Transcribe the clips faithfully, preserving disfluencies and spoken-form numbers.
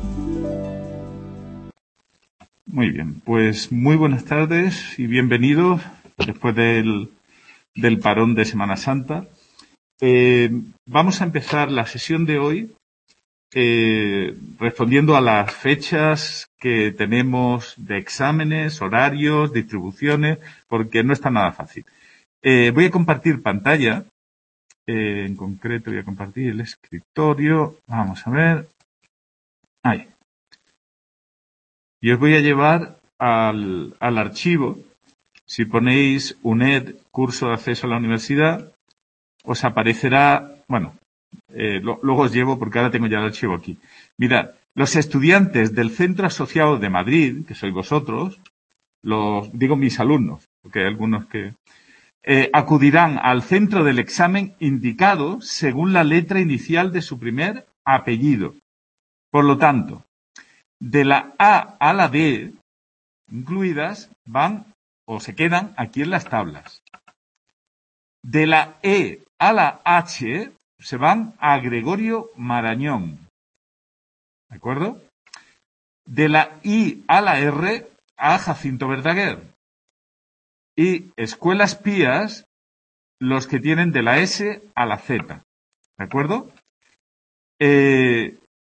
Muy bien, pues muy buenas tardes y bienvenidos después del, del parón de Semana Santa. Eh, vamos a empezar la sesión de hoy eh, respondiendo a las fechas que tenemos de exámenes, horarios, distribuciones, porque no está nada fácil. Eh, voy a compartir pantalla, eh, en concreto voy a compartir el escritorio. Vamos a ver. Ahí. Y os voy a llevar al, al archivo. Si ponéis U N E D, curso de acceso a la universidad, os aparecerá, bueno, eh, lo, luego os llevo porque ahora tengo ya el archivo aquí. Mirad, los estudiantes del Centro Asociado de Madrid, que sois vosotros, los digo mis alumnos, porque hay algunos que eh, acudirán al centro del examen indicado según la letra inicial de su primer apellido. Por lo tanto, de la A a la D incluidas van o se quedan aquí en las tablas. De la E a la H se van a Gregorio Marañón. ¿De acuerdo? De la I a la R a Jacinto Verdaguer. Y escuelas pías, los que tienen de la S a la Z. ¿De acuerdo? Eh,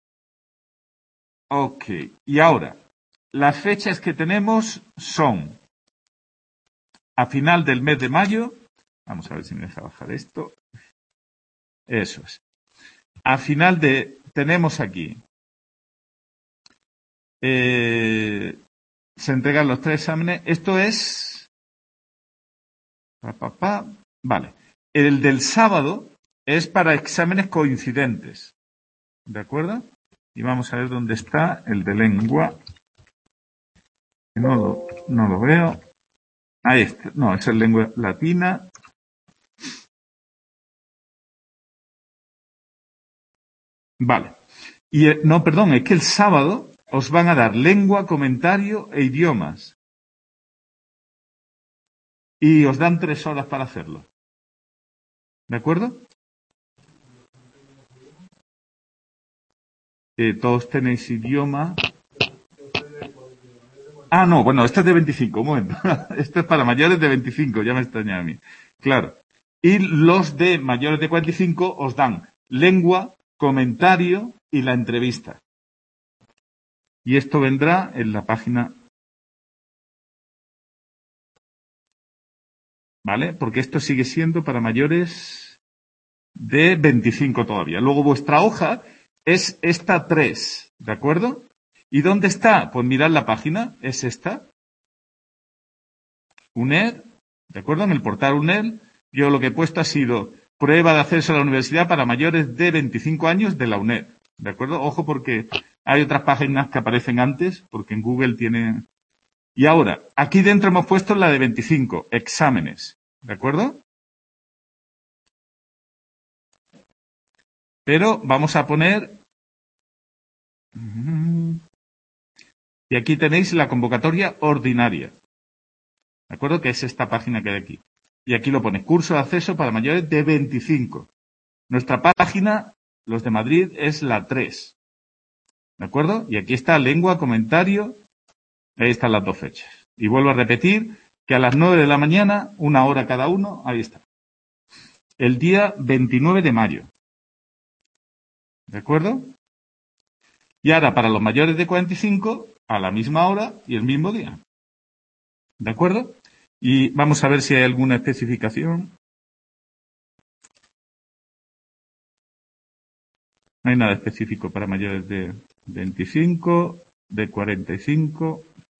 ok. Y ahora, las fechas que tenemos son a final del mes de mayo. Vamos a ver si me deja bajar esto. Eso es. A final de... Tenemos aquí. Eh, se entregan los tres exámenes. Esto es... Pa, pa, pa. Vale. El del sábado es para exámenes coincidentes. ¿De acuerdo? Y vamos a ver dónde está el de lengua. No lo, no lo veo. Ahí está. No, es el lengua latina. Vale. Y eh, no, perdón, es que el sábado os van a dar lengua, comentario e idiomas. Y os dan tres horas para hacerlo. ¿De acuerdo? Eh, todos tenéis idioma. Ah, no, bueno, este es de veinticinco, un momento. Este es para mayores de veinticinco, ya me extraña a mí. Claro. Y los de mayores de cuarenta y cinco os dan lengua, comentario y la entrevista. Y esto vendrá en la página. ¿Vale? Porque esto sigue siendo para mayores de veinticinco todavía. Luego vuestra hoja es esta tres, ¿de acuerdo? ¿Y dónde está? Pues mirad la página, es esta. U N E D, ¿de acuerdo? En el portal U N E D, yo lo que he puesto ha sido prueba de acceso a la universidad para mayores de veinticinco años de la U N E D, ¿de acuerdo? Ojo porque hay otras páginas que aparecen antes, porque en Google tiene... Y ahora, aquí dentro hemos puesto la de veinticinco, exámenes, ¿de acuerdo? Pero vamos a poner... Y aquí tenéis la convocatoria ordinaria. ¿De acuerdo? Que es esta página que hay aquí. Y aquí lo pone, curso de acceso para mayores de veinticinco. Nuestra página, los de Madrid, es la tres. ¿De acuerdo? Y aquí está lengua, comentario. Ahí están las dos fechas. Y vuelvo a repetir que a las nueve de la mañana, una hora cada uno, ahí está. El día veintinueve de mayo. ¿De acuerdo? Y ahora para los mayores de cuarenta y cinco, a la misma hora y el mismo día. ¿De acuerdo? Y vamos a ver si hay alguna especificación. No hay nada específico para mayores de veinticinco, de cuarenta y cinco.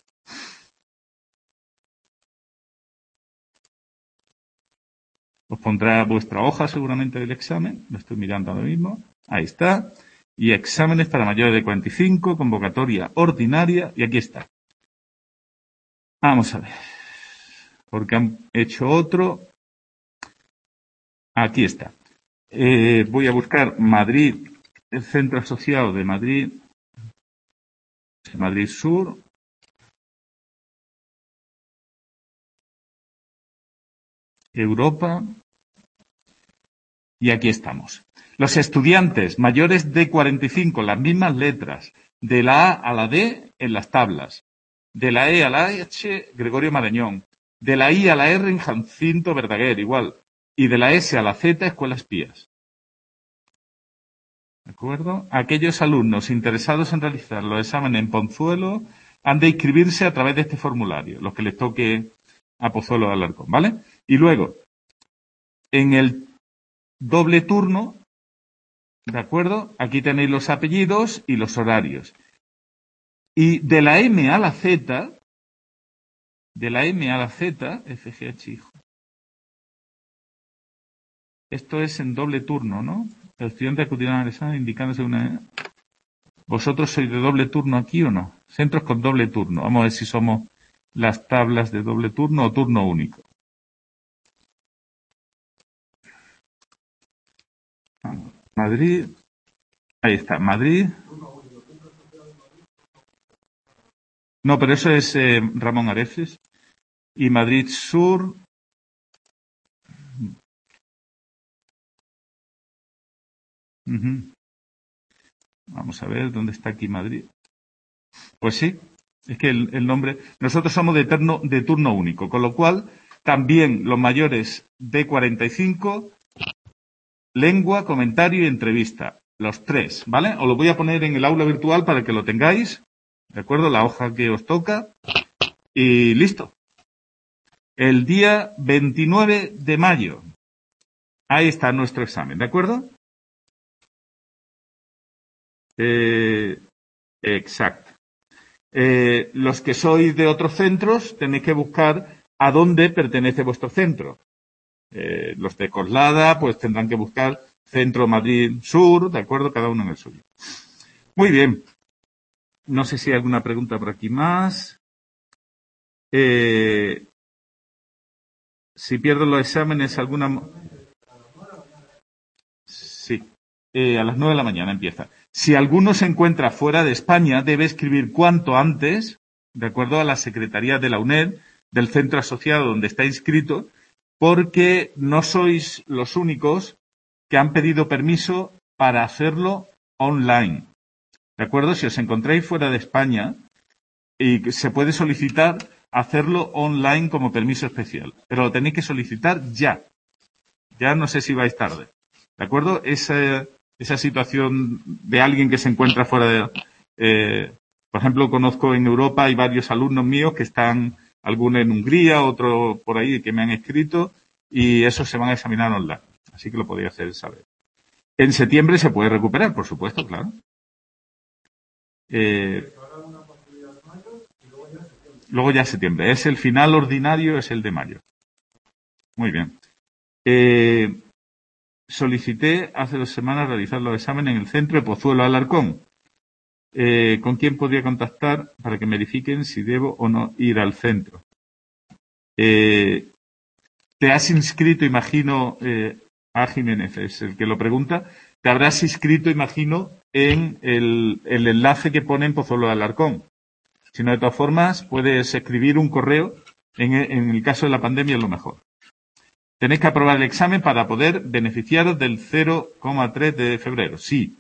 Os pondrá vuestra hoja seguramente del examen. Lo estoy mirando ahora mismo. Ahí está. Y exámenes para mayores de cuarenta y cinco, convocatoria ordinaria. Y aquí está. Vamos a ver. Porque han hecho otro. Aquí está. Eh, voy a buscar Madrid, el Centro Asociado de Madrid. Madrid Sur. Europa. Y aquí estamos. Los estudiantes mayores de cuarenta y cinco, las mismas letras, De la A a la D en las tablas. De la E a la H, Gregorio Marañón. De la I a la R en Jacinto Verdaguer, igual. Y de la S a la Z, Escuelas Pías. ¿De acuerdo? Aquellos alumnos interesados en realizar los exámenes en Pozuelo han de inscribirse a través de este formulario, los que les toque a Pozuelo de Alarcón, ¿vale? Y luego, en el doble turno, ¿de acuerdo? Aquí tenéis los apellidos y los horarios. Y de la M a la Z, de la M a la Z, F G H, hijo. Esto es en doble turno, ¿no? El estudiante acudirá al examen indicándose una... ¿Vosotros sois de doble turno aquí o no? Centros con doble turno. Vamos a ver si somos las tablas de doble turno o turno único. Madrid. Ahí está, Madrid. No, pero eso es eh, Ramón Areces. Y Madrid Sur. Uh-huh. Vamos a ver dónde está aquí Madrid. Pues sí, es que el, el nombre... Nosotros somos de, terno, de turno único, con lo cual también los mayores de cuarenta y cinco, lengua, comentario y entrevista. Los tres, ¿vale? Os lo voy a poner en el aula virtual para que lo tengáis, ¿de acuerdo? La hoja que os toca. Y listo. El día veintinueve de mayo. Ahí está nuestro examen, ¿de acuerdo? Eh, exacto. Eh, los que sois de otros centros tenéis que buscar a dónde pertenece vuestro centro. Eh, los de Coslada pues tendrán que buscar Centro Madrid Sur, ¿de acuerdo? Cada uno en el suyo. Muy bien. No sé si hay alguna pregunta por aquí más. Eh, si pierdo los exámenes, alguna... Sí. Eh, a las nueve de la mañana empieza. Si alguno se encuentra fuera de España, debe escribir cuanto antes, de acuerdo a la Secretaría de la UNED, del centro asociado donde está inscrito, porque no sois los únicos que han pedido permiso para hacerlo online. ¿De acuerdo? Si os encontráis fuera de España, y se puede solicitar hacerlo online como permiso especial, pero lo tenéis que solicitar ya. Ya no sé si vais tarde. ¿De acuerdo? Esa, esa situación de alguien que se encuentra fuera de... Eh, por ejemplo, conozco en Europa, hay varios alumnos míos que están, algunos en Hungría, otro por ahí que me han escrito, y esos se van a examinar online. Así que lo podéis hacer saber. En septiembre se puede recuperar, por supuesto, claro. Eh, luego ya septiembre. Es el final ordinario, es el de mayo. Muy bien. Eh, solicité hace dos semanas realizar los exámenes en el centro de Pozuelo Alarcón. Eh, ¿Con quién podría contactar para que me verifiquen si debo o no ir al centro? Eh, te has inscrito, imagino, eh, a Jiménez, es el que lo pregunta, te habrás inscrito, imagino, en el, el enlace que pone en Pozuelo Alarcón. Si no, de todas formas, puedes escribir un correo. En, en el caso de la pandemia es lo mejor. Tenéis que aprobar el examen para poder beneficiaros del cero coma tres de febrero. Sí.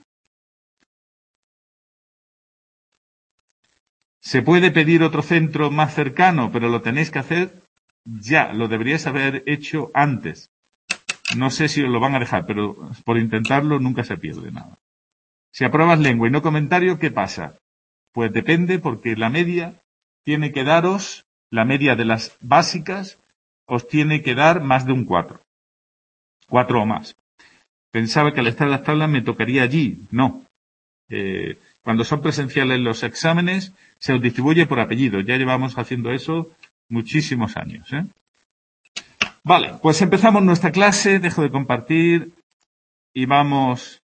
Se puede pedir otro centro más cercano, pero lo tenéis que hacer ya. Lo deberíais haber hecho antes. No sé si os lo van a dejar, pero por intentarlo nunca se pierde nada. Si apruebas lengua y no comentario, ¿qué pasa? Pues depende, porque la media tiene que daros, la media de las básicas, os tiene que dar más de un cuatro. Cuatro o más. Pensaba que al estar en las tablas me tocaría allí. No. Eh, cuando son presenciales los exámenes, se os distribuye por apellido. Ya llevamos haciendo eso muchísimos años, ¿eh? Vale, pues empezamos nuestra clase. Dejo de compartir y vamos...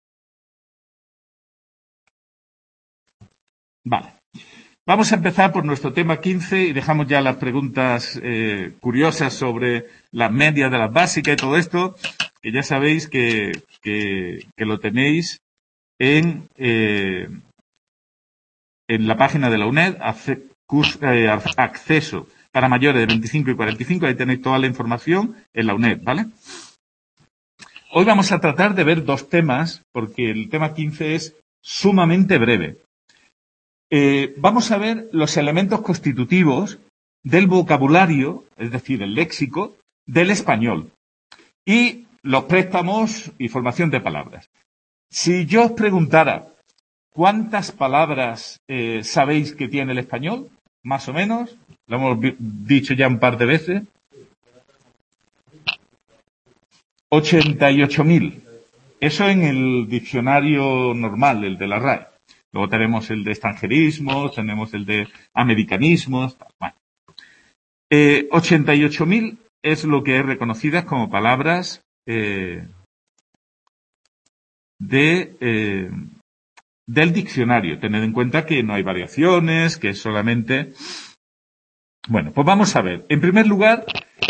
Vale. Vamos a empezar por nuestro tema quince y dejamos ya las preguntas eh, curiosas sobre las medias de las básicas y todo esto, que ya sabéis que, que, que lo tenéis en, eh, en la página de la UNED, acceso para mayores de veinticinco y cuarenta y cinco, ahí tenéis toda la información en la UNED, ¿vale? Hoy vamos a tratar de ver dos temas, porque el tema quince es sumamente breve. Eh, vamos a ver los elementos constitutivos del vocabulario, es decir, el léxico, del español. Y los préstamos y formación de palabras. Si yo os preguntara cuántas palabras eh, sabéis que tiene el español, más o menos, lo hemos dicho ya un par de veces, ochenta y ocho mil. Eso en el diccionario normal, el de la R A E. Luego tenemos el de extranjerismos, tenemos el de americanismos. Bueno. Eh, ochenta y ocho mil es lo que es reconocidas como palabras eh, de, eh, del diccionario. Tened en cuenta que no hay variaciones, que es solamente... Bueno, pues vamos a ver. En primer lugar,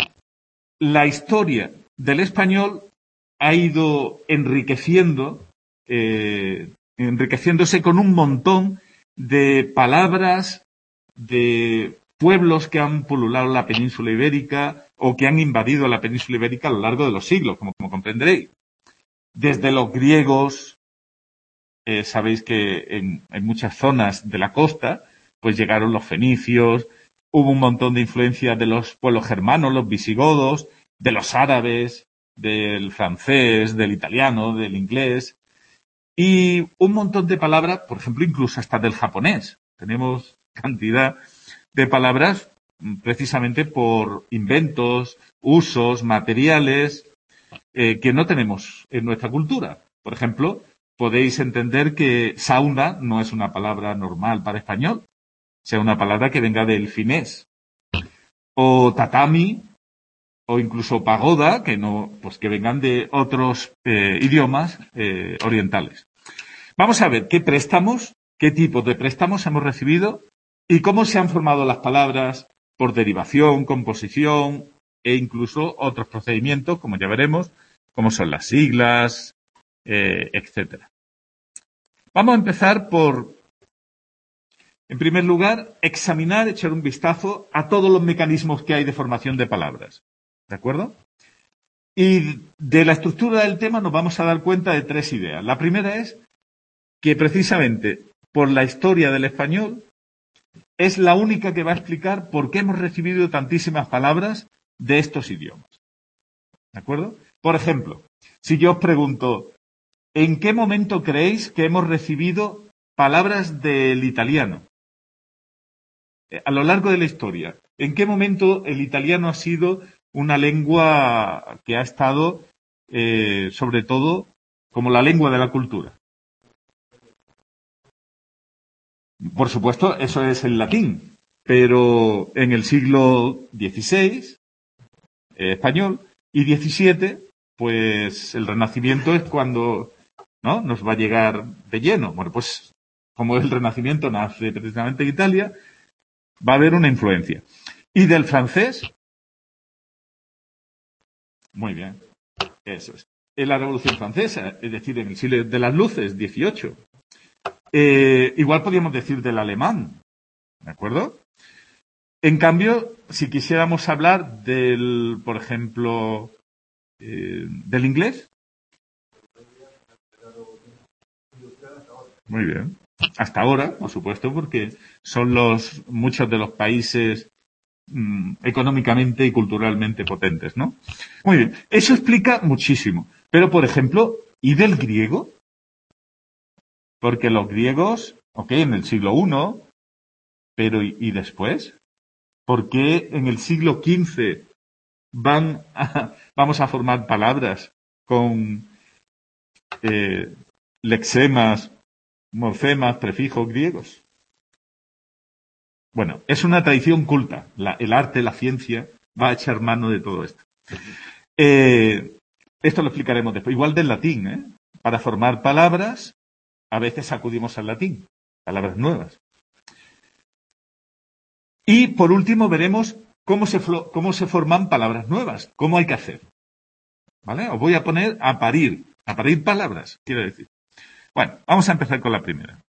la historia del español ha ido enriqueciendo, eh, enriqueciéndose con un montón de palabras de pueblos que han pululado la península ibérica o que han invadido la península ibérica a lo largo de los siglos, como, como comprenderéis. Desde los griegos, eh, sabéis que en, en muchas zonas de la costa, pues llegaron los fenicios, hubo un montón de influencia de los pueblos germanos, los visigodos, de los árabes, del francés, del italiano, del inglés, y un montón de palabras, por ejemplo, incluso hasta del japonés. Tenemos cantidad de palabras precisamente por inventos, usos, materiales eh, que no tenemos en nuestra cultura. Por ejemplo, podéis entender que sauna no es una palabra normal para español, sea una palabra que venga del finés. O tatami, o incluso pagoda, que no, pues que vengan de otros eh, idiomas eh, orientales. Vamos a ver qué préstamos, qué tipos de préstamos hemos recibido y cómo se han formado las palabras por derivación, composición e incluso otros procedimientos, como ya veremos, como son las siglas, eh, etcétera. Vamos a empezar por, en primer lugar, examinar, echar un vistazo a todos los mecanismos que hay de formación de palabras. ¿De acuerdo? Y de la estructura del tema nos vamos a dar cuenta de tres ideas. La primera es que precisamente por la historia del español es la única que va a explicar por qué hemos recibido tantísimas palabras de estos idiomas. ¿De acuerdo? Por ejemplo, si yo os pregunto, ¿en qué momento creéis que hemos recibido palabras del italiano? A lo largo de la historia, ¿en qué momento el italiano ha sido una lengua que ha estado, eh, sobre todo, como la lengua de la cultura? Por supuesto, eso es el latín, pero en el siglo dieciséis, eh, español, y diecisiete, pues el Renacimiento es cuando, ¿no?, nos va a llegar de lleno. Bueno, pues como el Renacimiento nace precisamente en Italia, va a haber una influencia. ¿Y del francés? Muy bien, eso es. En la Revolución Francesa, es decir, en el siglo de las luces, dieciocho. Eh, igual podríamos decir del alemán, ¿de acuerdo? En cambio, si quisiéramos hablar del, por ejemplo, eh, del inglés. Muy bien. Hasta ahora, por supuesto, porque son los muchos de los países mmm, económicamente y culturalmente potentes, ¿no? Muy bien. Eso explica muchísimo. Pero, por ejemplo, ¿y del griego? Porque los griegos, ok, en el siglo primero, pero ¿y, y después? ¿Por qué en el siglo quince van a, vamos a formar palabras con eh, lexemas, morfemas, prefijos griegos? Bueno, es una tradición culta. La, el arte, la ciencia, va a echar mano de todo esto. Eh, esto lo explicaremos después. Igual del latín, ¿eh? Para formar palabras, a veces acudimos al latín, palabras nuevas. Y, por último, veremos cómo se, cómo se forman palabras nuevas, cómo hay que hacer. ¿Vale? Os voy a poner a parir, a parir palabras, quiero decir. Bueno, vamos a empezar con la primera.